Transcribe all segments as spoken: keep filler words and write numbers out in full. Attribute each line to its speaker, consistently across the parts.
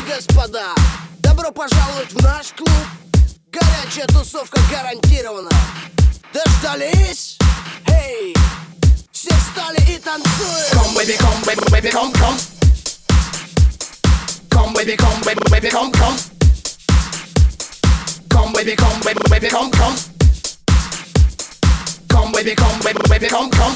Speaker 1: господа, добро пожаловать в наш клуб. Горячая тусовка гарантирована. Дождались? Эй, все встали и танцуем.
Speaker 2: Come baby, come baby, baby, come, come. Come baby, come baby, baby, come, come. Come baby, come baby, baby, come, come. Come baby, come baby, baby, come, come.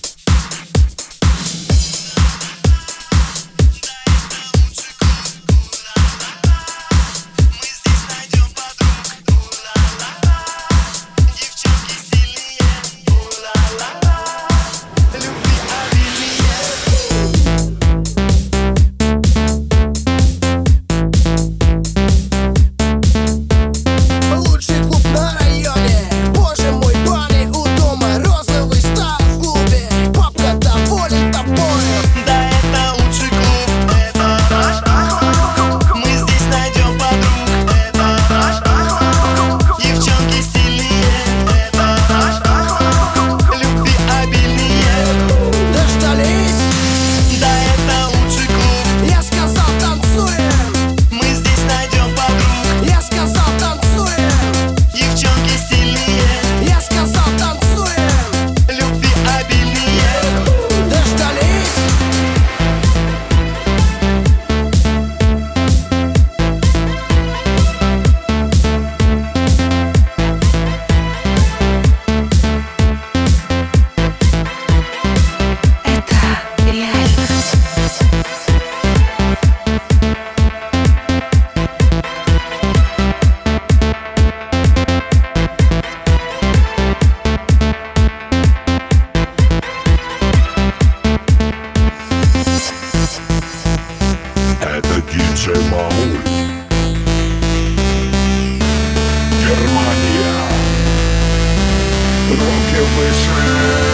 Speaker 2: Германия. Руки выше.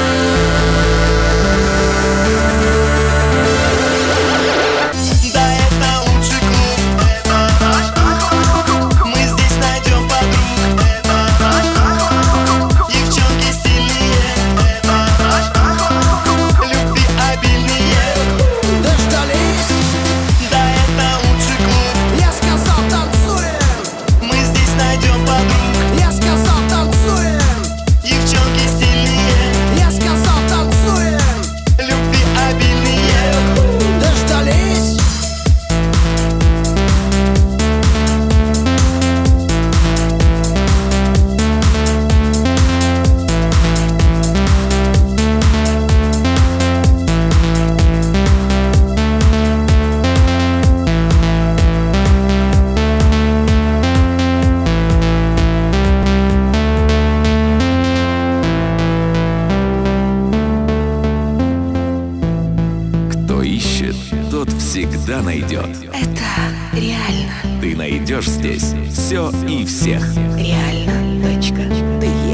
Speaker 3: Тот всегда найдет.
Speaker 4: Это реально.
Speaker 3: Ты найдешь здесь все и всех.
Speaker 4: Реально. Точка. Ты